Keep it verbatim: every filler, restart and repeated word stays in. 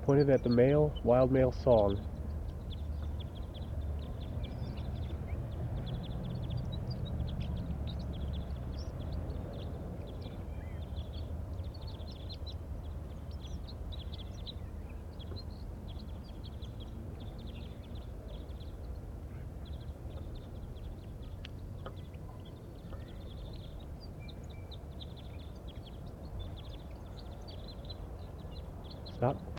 pointed at the male, wild male song. Stop.